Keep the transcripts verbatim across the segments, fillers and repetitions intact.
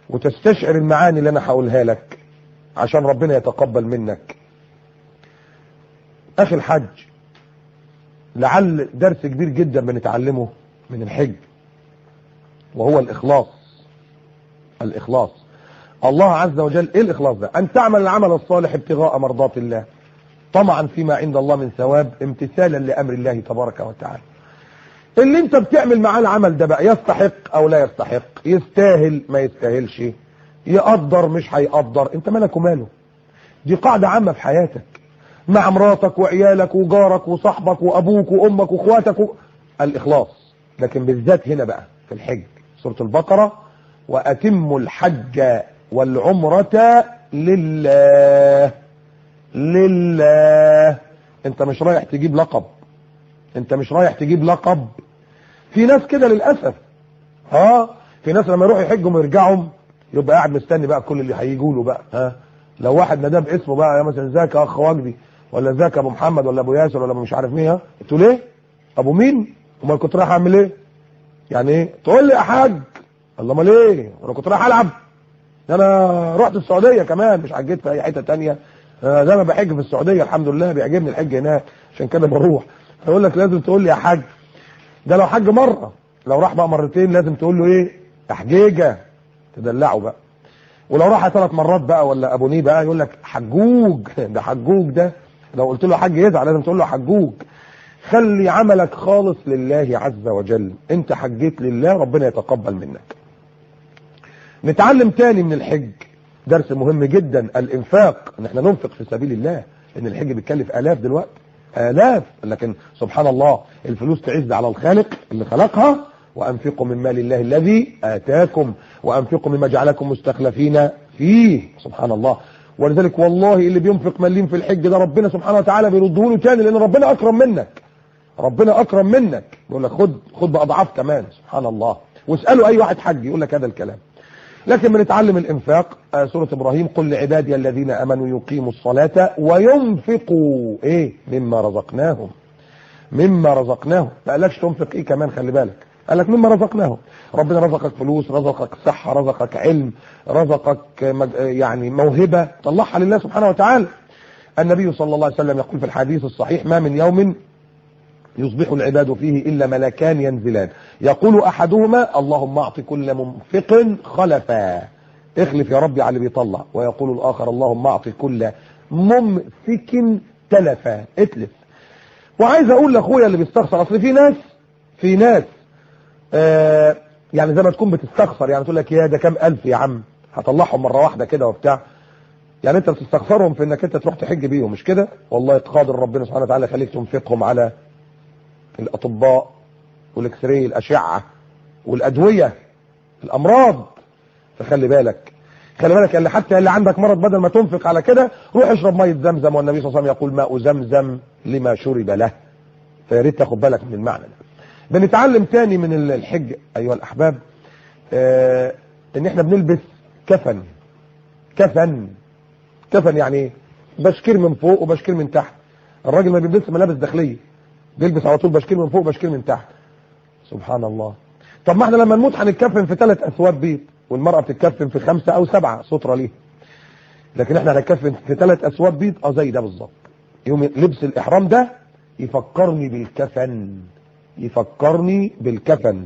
وتستشعر المعاني اللي انا هقولها لك عشان ربنا يتقبل منك. اخي الحج، لعل درس كبير جدا بنتعلمه من الحج وهو الاخلاص. الاخلاص الله عز وجل، ايه الاخلاص ده؟ ان تعمل العمل الصالح ابتغاء مرضات الله طمعا فيما عند الله من ثواب امتثالا لامر الله تبارك وتعالى. اللي انت بتعمل معاه العمل ده بقى يستحق او لا يستحق، يستاهل ما يستاهلش، يقدر مش هيقدر، انت مالك وماله. دي قاعدة عامة في حياتك مع مراتك وعيالك وجارك وصاحبك وابوك وامك واخواتك و... الاخلاص. لكن بالذات هنا بقى في الحج، سورة البقرة: واتموا الحج والعمرة لله. لله. انت مش رايح تجيب لقب، انت مش رايح تجيب لقب. في ناس كده للاسف، ها في ناس لما يروحوا يحجوا ويرجعوا يبقى قاعد مستني بقى كل اللي هيجوا له بقى. ها لو واحد ناداه باسمه بقى، يا مثلا ازيك يا اخ وجدي، ولا ازيك يا ابو محمد، ولا ابو ياسر، ولا ابو مش عارف مين، ها قلت له ليه؟ ابو مين؟ امال كنت رايح اعمل ايه؟ يعني ايه؟ تقول لي يا حاج. الله امال ايه؟ انا كنت رايح العب. انا رحت السعوديه كمان، مش حجيت في اي حته ثانيه. زي ما بحج في السعوديه الحمد لله، بيعجبني الحج هناك عشان كده بروح. اقول لك لازم تقول لي يا حاج. ده لو حج مره، لو راح بقى مرتين لازم تقول له ايه؟ يا حجيجه، تدلعه بقى. ولو راح ثلاث مرات بقى ولا ابونيه بقى يقول لك حجوج. ده حجوج ده، لو قلت له حج يزعل، لازم تقول له حجوج. خلي عملك خالص لله عز وجل. انت حجيت لله، ربنا يتقبل منك. نتعلم تاني من الحج درس مهم جدا: الانفاق، ان احنا ننفق في سبيل الله. ان الحج بيتكلف الاف دلوقتي، الاف، لكن سبحان الله الفلوس تعز على الخالق اللي خلقها. وانفقوا من مال الله الذي اتاكم وانفقوا مما جعلكم مستخلفين فيه. سبحان الله. ولذلك والله اللي بينفق مليم في الحج ده ربنا سبحانه وتعالى بيرده له تاني، لان ربنا اكرم منك. ربنا اكرم منك، يقول لك خد خد باضعاف كمان. سبحان الله. واسالوا اي واحد حج يقول لك هذا الكلام. لكن بنتعلم الانفاق. آه سورة ابراهيم: قل لعبادي الذين امنوا يقيموا الصلاة وينفقوا ايه مما رزقناهم. مما رزقناهم، ما قالكش تنفق ايه كمان، خلي بالك، قال لك مما رزقناهم. ربنا رزقك فلوس، رزقك صحة، رزقك علم، رزقك يعني موهبة، طلعها لله سبحانه وتعالى. النبي صلى الله عليه وسلم يقول في الحديث الصحيح: ما من يوم يصبح العباد فيه إلا ملكان ينزلان، يقول أحدهما: اللهم أعط كل منفق خلفا، اخلف يا ربي على اللي بيطلع. ويقول الآخر: اللهم أعط كل ممسك تلفا، اتلف. وعايز أقول لأخويا اللي بيستخسر، أصل في ناس في ناس آه يعني زي ما تكون بتستخسر، يعني تقول لك يا ده كام ألف يا عم هطلعهم مرة واحدة كده وبتاع. يعني أنت بتستخسرهم في إنك أنت تروح تحج بيهم، مش كده؟ والله قادر ربنا سبحانه وتعالى يخليك تنفقهم على الأطباء والإكسري، الأشعة والأدوية، الأمراض. فخلي بالك، خلي بالك اللي حتى اللي عندك مرض بدل ما تنفق على كده روح اشرب مية زمزم، والنبي صلى الله عليه وسلم يقول: ماء زمزم لما شرب له. فيا ريت تاخد بالك من المعنى ده. بنتعلم تاني من الحج ايها الاحباب آه ان احنا بنلبس كفن. كفن كفن يعني ايه؟ بشكير من فوق وبشكير من تحت. الراجل ما بيلبسش ملابس داخليه، بيلبس على طول بشكير من فوق وبشكير من تحت. سبحان الله. طب ما احنا لما نموت هنتكفن في ثلاث اثواب بيض، والمرأة بتتكفن في خمسة او سبعة سترة ليه. لكن احنا هنتكفن في ثلاث اثواب بيض، اه زي ده بالظبط. يوم لبس الاحرام ده يفكرني بالكفن، يفكرني بالكفن.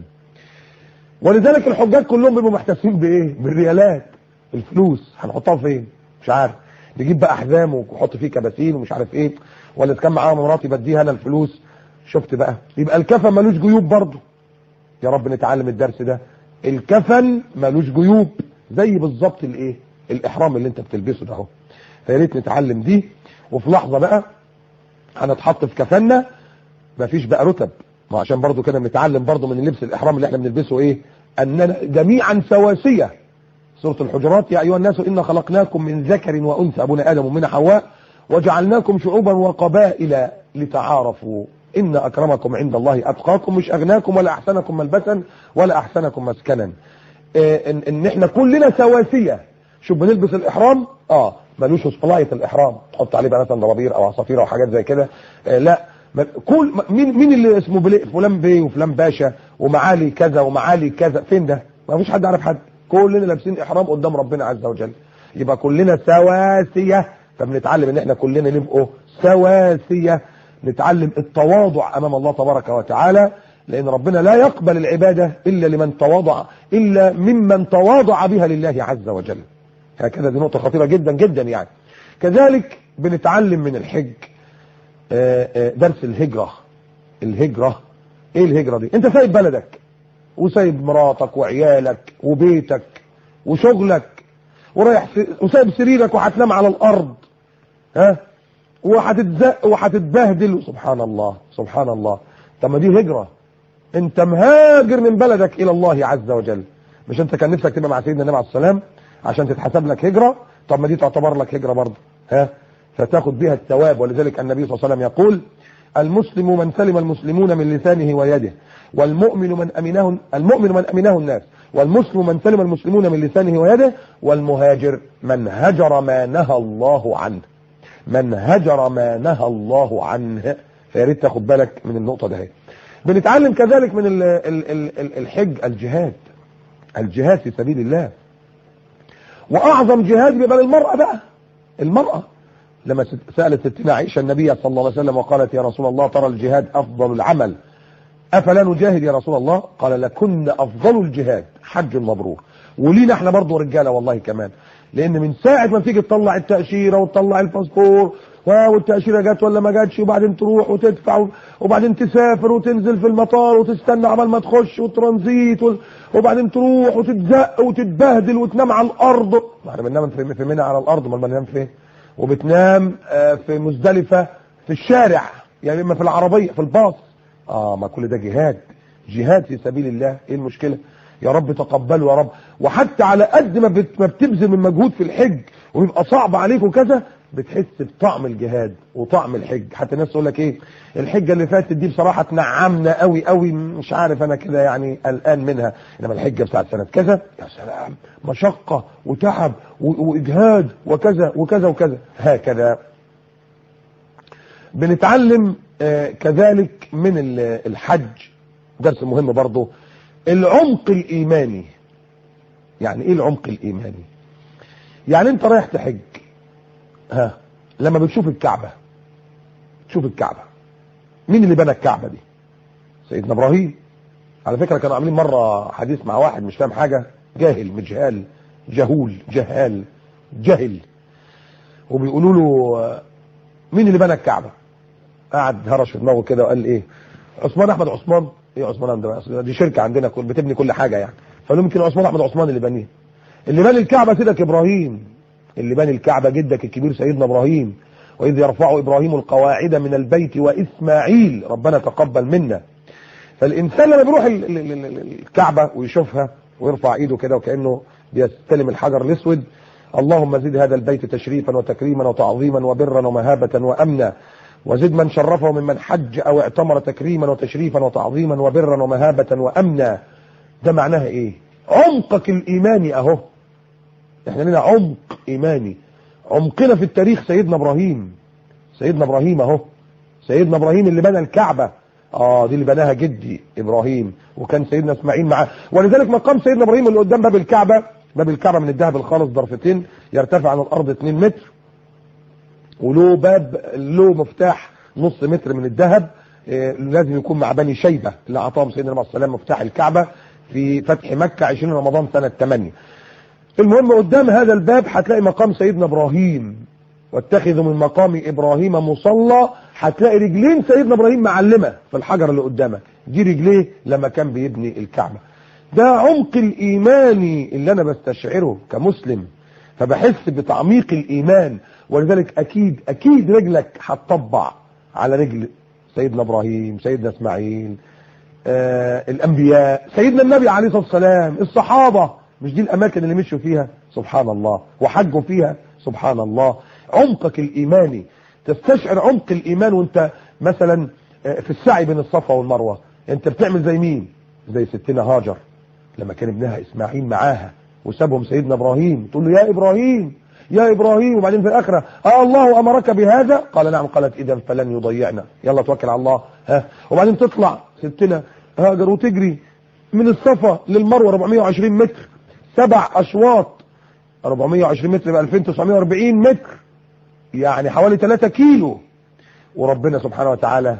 ولذلك الحجاج كلهم بيبقوا محتفين بايه؟ بالريالات. الفلوس هنحطها فين؟ مش عارف. نجيب بقى احزام ونحط فيه كباسين ومش عارف ايه، ولا كان معاها مراتي بديها انا الفلوس. شفت بقى؟ يبقى الكفن ملوش جيوب برضه. يا رب نتعلم الدرس ده. الكفن ملوش جيوب زي بالظبط الايه؟ الاحرام اللي انت بتلبسه ده اهو. فيا ريت نتعلم دي. وفي لحظه بقى هنتحط في كفننا مفيش بقى رتب، ما عشان برضو كده بنتعلم برضو من لبس الاحرام اللي احنا بنلبسه ايه؟ اننا جميعا سواسيه. سوره الحجرات: يا ايها الناس انا خلقناكم من ذكر وانثى، ابونا ادم ومن حواء، وجعلناكم شعوبا وقبائل لتعارفوا ان اكرمكم عند الله اتقاكم. مش اغناكم ولا احسنكم ملبسا ولا احسنكم مسكنا. إيه ان, إن احنا كلنا سواسيه. شوف بنلبس الاحرام اه ملوش سبلايه الاحرام تحط عليه بقى مثلا ضرابير او عصافير او حاجات زي كده. إيه لا، كل مين مين اللي اسمه فلان بيه وفلان باشا ومعالي كذا ومعالي كذا، فين ده؟ ما فيش حد عارف حد. كلنا لابسين احرام قدام ربنا عز وجل، يبقى كلنا سواسيه. فبنتعلم ان احنا كلنا نبقوا سواسيه، نتعلم التواضع امام الله تبارك وتعالى، لان ربنا لا يقبل العباده الا لمن تواضع، الا ممن تواضع بها لله عز وجل. هكذا دي نقطه خطيره جدا جدا يعني. كذلك بنتعلم من الحج درس الهجره. الهجره ايه الهجره دي؟ انت سايب بلدك وسايب مراتك وعيالك وبيتك وشغلك ورايح وسايب سريرك وهتنام على الارض، ها، وهتتزق وهتتبهدل. سبحان الله سبحان الله. طب ما دي هجره، انت مهاجر من بلدك الى الله عز وجل. مش انت كان نفسك تبقى مع سيدنا النبي عليه السلام عشان تتحسب لك هجره؟ طب ما دي تعتبر لك هجره برضه، ها، فتاخد بها الثواب. ولذلك النبي صلى الله عليه وسلم يقول: المسلم من سلم المسلمون من لسانه ويده، والمؤمن من امنه المؤمن من امنه الناس، والمسلم من سلم المسلمون من لسانه ويده، والمهاجر من هجر ما نهى الله عنه. من هجر ما نهى الله عنه. فيا ريت تاخد بالك من النقطه دي. بنتعلم كذلك من ال ال ال الحج الجهاد. الجهاد في سبيل الله، واعظم جهاد بيبقى للمراه بقى. المراه لما سالت ستنا عائشه النبي صلى الله عليه وسلم وقالت: يا رسول الله، ترى الجهاد افضل العمل، افلا نجاهد يا رسول الله؟ قال: لكن افضل الجهاد حج مبرور. ولينا احنا برضه رجاله والله كمان، لان من ساعه ما تيجي تطلع التاشيره وتطلع الباسبور والتاشيره جت ولا ما جاتش، وبعدين تروح وتدفع، وبعدين تسافر وتنزل في المطار وتستنى عبال ما تخش وترانزيت، وبعدين تروح وتتزق وتتبهدل وتنام على الارض. احنا بننام في منى على الارض، امال بننام فين؟ وبتنام في مزدلفه في الشارع، يعني اما في العربيه في الباص. اه ما كل ده جهاد، جهاد في سبيل الله. ايه المشكله؟ يا رب تقبله يا رب. وحتى على قد ما ما بتبذل من مجهود في الحج ويبقى صعب عليك وكذا، بتحس بطعم الجهاد وطعم الحج. حتى الناس تقول لك ايه، الحجه اللي فاتت دي بصراحه تنعمنا قوي قوي، مش عارف انا كده يعني قلقان منها، انما الحجه بتاعت سنه كذا يا سلام، مشقه وتعب واجهاد وكذا وكذا وكذا. هكذا بنتعلم آه كذلك من الحج درس مهم برضه، العمق الايماني. يعني ايه العمق الايماني؟ يعني انت رايح تحج، ها، لما بتشوف الكعبه، تشوف الكعبه، مين اللي بنى الكعبه دي؟ سيدنا ابراهيم. على فكره كانوا عاملين مره حديث مع واحد مش فاهم حاجه، جاهل مجهال جهول جهال جهل، وبيقولوا له مين اللي بنى الكعبه؟ قعد هرش في دماغه كده وقال ايه؟ عثمان احمد عثمان. ايه عثمان ده؟ دي شركه عندنا كل بتبني كل حاجه يعني. فقال لهم يمكن عثمان احمد عثمان اللي بنيها. اللي بنى الكعبه سيدك ابراهيم، اللي بنى الكعبه جدك الكبير سيدنا ابراهيم. واذ يرفع ابراهيم القواعد من البيت واسماعيل ربنا تقبل منا. فالانسان لما بيروح الكعبه ويشوفها ويرفع ايده كده وكانه بيستلم الحجر الاسود، اللهم زد هذا البيت تشريفا وتكريما وتعظيما وبرا ومهابه وامنا، وزد من شرفه ممن حج او اعتمر تكريما وتشريفا وتعظيما وبرا ومهابه وامنا. ده معناها ايه؟ عمقك الايماني اهو. احنا لنا عمق ايماني. عمقنا في التاريخ سيدنا ابراهيم. سيدنا ابراهيم اهو، سيدنا ابراهيم اللي بنى الكعبه، اه دي اللي بناها جدي ابراهيم، وكان سيدنا اسماعيل معاه. ولذلك مقام سيدنا ابراهيم اللي قدام باب الكعبه، باب الكعبه من الذهب الخالص ضرفتين، يرتفع عن الارض اتنين متر، وله باب له مفتاح نص متر من الذهب. إيه لازم يكون مع بني شيبه اللي اعطاهم سيدنا النبي صلى الله عليه وسلم مفتاح الكعبه في فتح مكه عشرين رمضان سنه ثمانية. المهم قدام هذا الباب هتلاقي مقام سيدنا ابراهيم، واتخذوا من مقام ابراهيم مصلى. هتلاقي رجلين سيدنا ابراهيم معلمه في الحجر اللي قدامك، دي رجليه لما كان بيبني الكعبه. ده عمق الايماني اللي انا بستشعره كمسلم، فبحس بتعميق الايمان. ولذلك اكيد اكيد رجلك هتطبع على رجل سيدنا ابراهيم، سيدنا اسماعيل، آه الانبياء، سيدنا النبي عليه الصلاه والسلام، الصحابه. مش دي الاماكن اللي مشوا فيها؟ سبحان الله. وحجوا فيها؟ سبحان الله. عمقك الايماني، تستشعر عمق الايمان وانت مثلا في السعي بين الصفا والمروه. انت بتعمل زي مين؟ زي ستنا هاجر لما كان ابنها اسماعيل معاها وسابهم سيدنا ابراهيم، تقول له يا ابراهيم يا ابراهيم، وبعدين في الاخره اه الله امرك بهذا؟ قال نعم. قالت اذا فلن يضيعنا، يلا توكل على الله. ها، وبعدين تطلع ستنا هاجر وتجري من الصفا للمروه أربعمائة وعشرين متر، سبع اشواط أربعمائة وعشرين متر ب ألفين وتسعمائة وأربعين متر، يعني حوالي ثلاثة كيلو. وربنا سبحانه وتعالى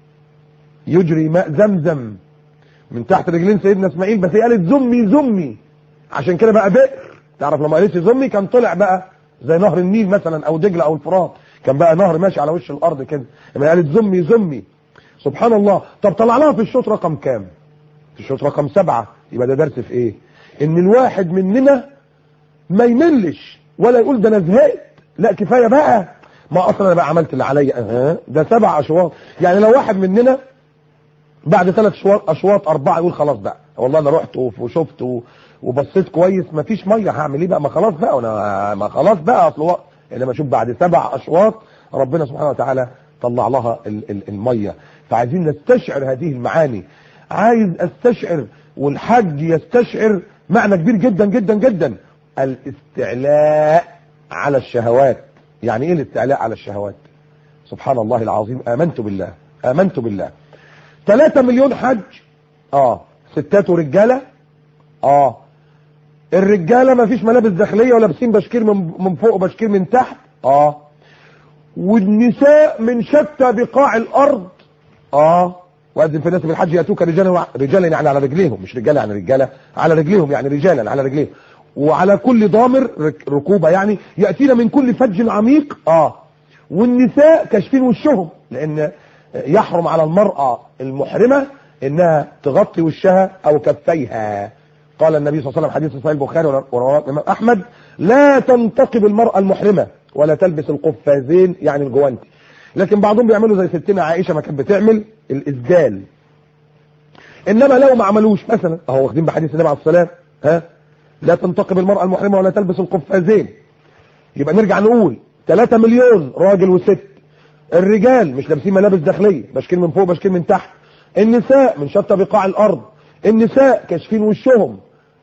يجري ماء زمزم من تحت رجلين سيدنا اسماعيل، بس هي قالت زمي زمي، عشان كده بقى بئر. تعرف لما قالت زمي كان طلع بقى زي نهر النيل مثلا او دجله او الفرات، كان بقى نهر ماشي على وش الارض كده. لما قالت زمي زمي سبحان الله. طب طلع لها في الشوط رقم كام؟ في الشوط رقم سبعة. يبقى ده درس في ايه؟ ان الواحد مننا ما يملش ولا يقول ده انا زهقت، لا كفايه بقى، ما اصلا انا بقى عملت اللي عليا. اه ده سبع اشواط. يعني لو واحد مننا بعد ثلاث اشواط اشواط اربعه يقول خلاص بقى والله انا رحت وشفت وبصيت كويس ما فيش ميه، هعمل ايه بقى؟ ما خلاص بقى وانا ما خلاص بقى اصل وقت. انما شوف بعد سبع اشواط ربنا سبحانه وتعالى طلع لها الميه. فعايزين نستشعر هذه المعاني. عايز استشعر والحج يستشعر معنى كبير جدا جدا جدا، الاستعلاء على الشهوات. يعني ايه الاستعلاء على الشهوات؟ سبحان الله العظيم. امنت بالله امنت بالله ثلاثة مليون حج، اه ستات ورجاله. اه الرجاله ما فيش ملابس داخليه ولابسين بشكير من من فوق وبشكير من تحت. اه والنساء من شتى بقاع الارض. اه واذن في الناس بالحج ياتوك رجالا رجالا يعني على رجليهم، مش رجاله يعني رجاله على رجليهم، يعني رجالا على رجليهم، وعلى كل ضامر ركوبه، يعني ياتينا من كل فج عميق. اه والنساء كاشفين وشهم، لان يحرم على المراه المحرمه انها تغطي وشها او كفيها. قال النبي صلى الله عليه وسلم حديث صحيح البخاري ورواه الامام احمد: لا تنتقب المراه المحرمه ولا تلبس القفازين يعني الجوانتي. لكن بعضهم بيعملوا زي ستنا عائشه ما كانت بتعمل الاسدال. انما لو ما عملوش مثلا اهو واخدين بحديث النبي عليه الصلاه والسلام ها لا تنتقب المراه المحرمه ولا تلبس القفازين. يبقى نرجع نقول ثلاثة مليون راجل وست. الرجال مش لابسين ملابس داخليه، بشكير من فوق بشكير من تحت. النساء من شتى بقاع الارض، النساء كاشفين وشهم.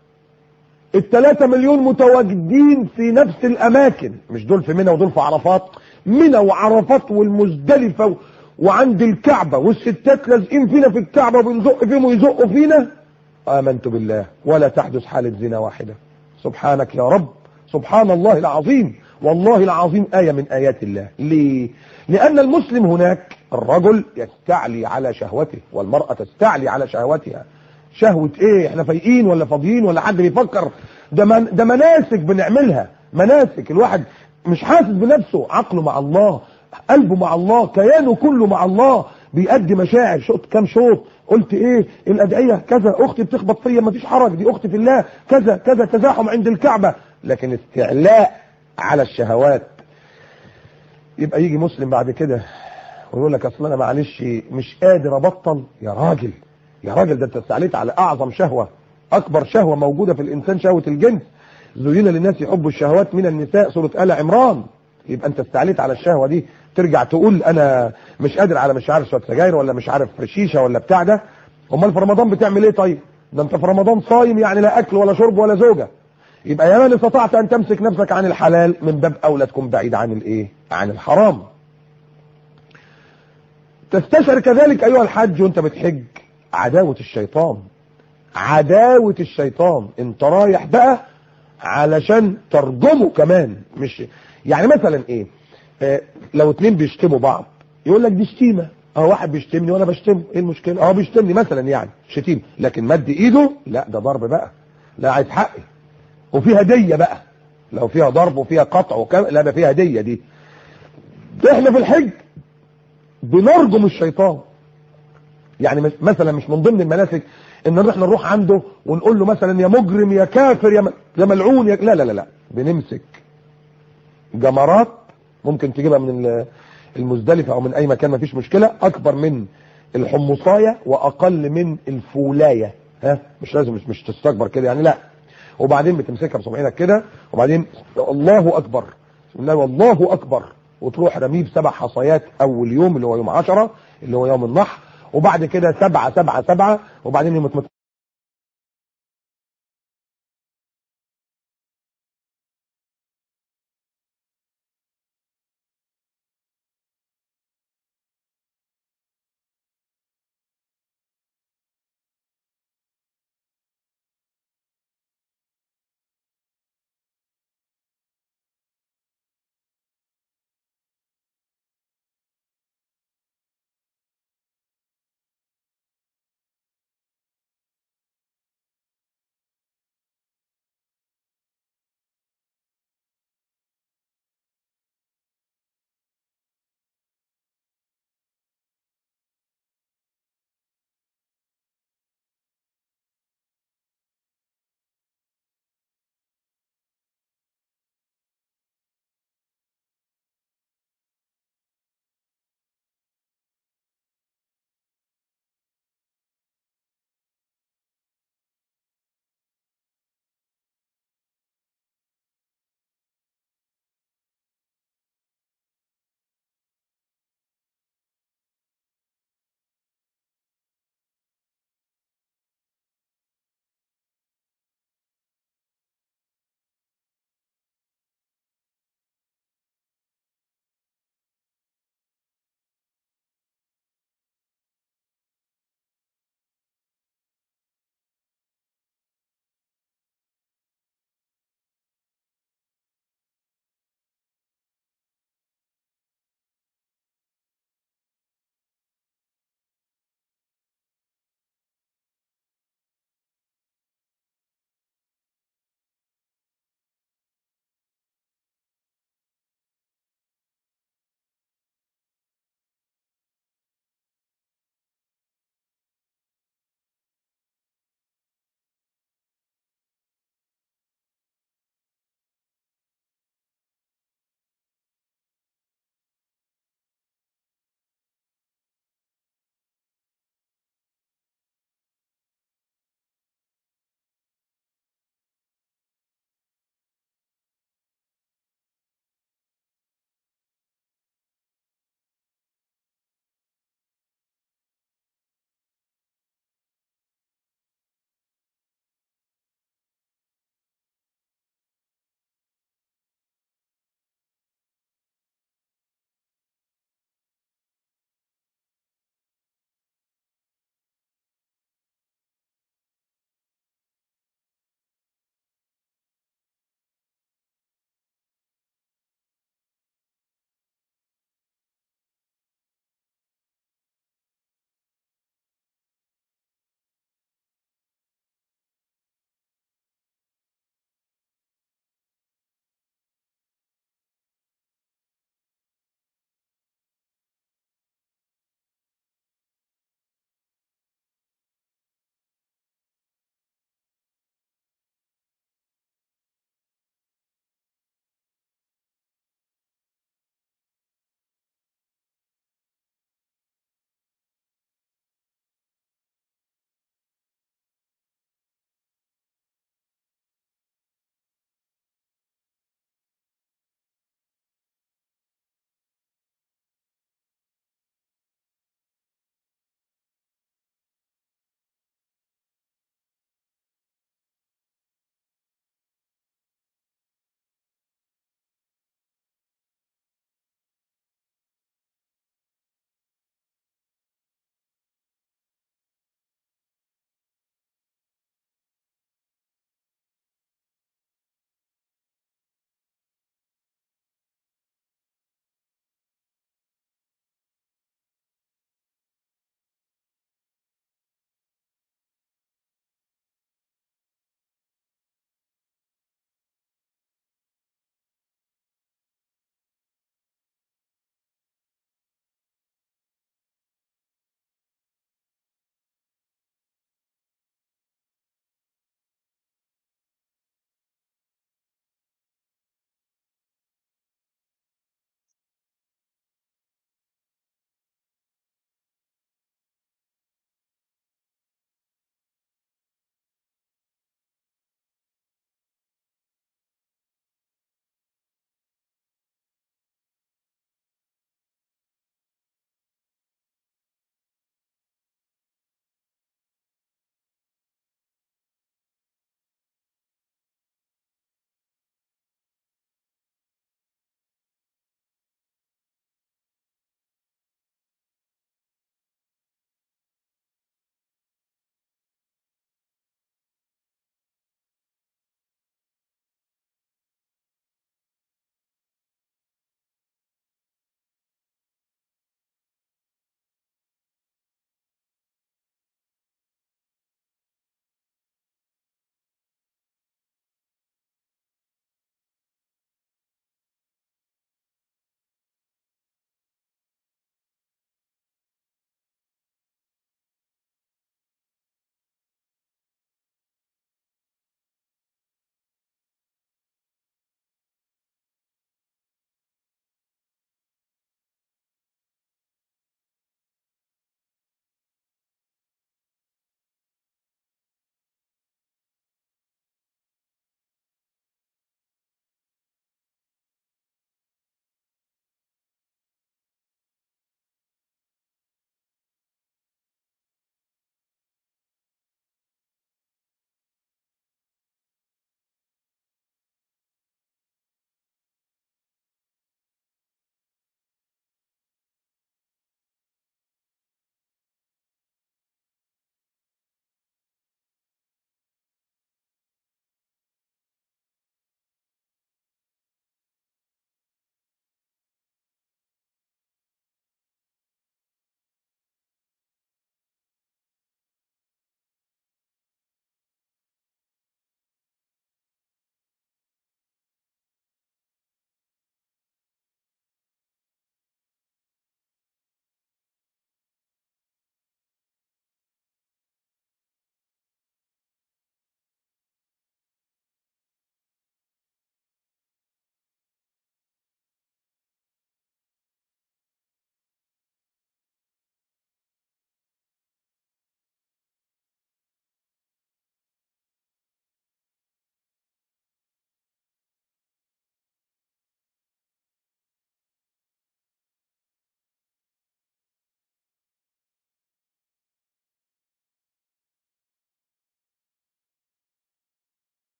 الثلاثة مليون متواجدين في نفس الاماكن، مش دول في منى ودول في عرفات. منى وعرفات والمزدلفه وعند الكعبه، والستات لازقين فينا في الكعبه وبنزق فيهم ويزقوا فينا. امنت بالله ولا تحدث حاله زنا واحده. سبحانك يا رب، سبحان الله العظيم، والله العظيم آية من آيات الله. ليه؟ لأن المسلم هناك الرجل يستعلي على شهوته والمرأة تستعلي على شهوتها. شهوة ايه؟ احنا فايقين ولا فاضيين ولا حد بيفكر؟ ده من ده مناسك بنعملها، مناسك. الواحد مش حاسس بنفسه، عقله مع الله، قلبه مع الله، كيانه كله مع الله، بيأدي مشاعر. شوط كام شوط؟ قلت ايه؟ الأدعية كذا، اختي بتخبط فيا مفيش حرج، دي اختي في الله، كذا كذا، تزاحم عند الكعبة. لكن استعلاء على الشهوات. يبقى يجي مسلم بعد كده ويقول لك اصل انا معلش مش قادر ابطل. يا راجل يا راجل ده انت استعليت على اعظم شهوه، اكبر شهوه موجوده في الانسان، شهوه الجنس. زين للناس يحبوا الشهوات من النساء، سوره ال عمران. يبقى انت استعليت على الشهوه دي، ترجع تقول انا مش قادر على مش عارف شويه سجاير ولا مش عارف شيشه ولا بتاع ده. امال في رمضان بتعمل ايه طيب؟ ده انت في رمضان صايم، يعني لا اكل ولا شرب ولا زوجه. يبقى يا من استطعت ان تمسك نفسك عن الحلال من باب اولى تكون بعيد عن الايه؟ عن الحرام. تستشعر كذلك ايها الحج وانت بتحج عداوة الشيطان، عداوة الشيطان. انت رايح بقى علشان ترجمه كمان، مش يعني مثلا ايه؟ اه لو اتنين بيشتموا بعض يقول لك دي شتيمه، اه واحد بيشتمني وانا بشتمه، ايه المشكله؟ اه بيشتمني مثلا يعني شتيمه، لكن مد ايده لا، ده ضرب بقى، لا عايز حقي. وفيها هديه بقى، لو فيها ضرب وفيها قطع وكم لا ده فيها هديه. دي احنا في الحج بنرجم الشيطان. يعني مثلا مش من ضمن المناسك ان احنا نروح عنده ونقول له مثلا يا مجرم يا كافر يا يا ملعون يا لا لا لا لا. بنمسك جمرات ممكن تجيبها من المزدلفه او من اي مكان مفيش مشكله، اكبر من الحمصايه واقل من الفولايه. ها مش لازم مش, مش تستكبر كده يعني، لا. وبعدين بتمسكها بصبعينك كده وبعدين الله اكبر بسم الله والله اكبر، وتروح رميه بسبع حصيات اول يوم اللي هو يوم عشرة اللي هو يوم النحر، وبعد كده سبعة سبعة سبعة، وبعدين يوم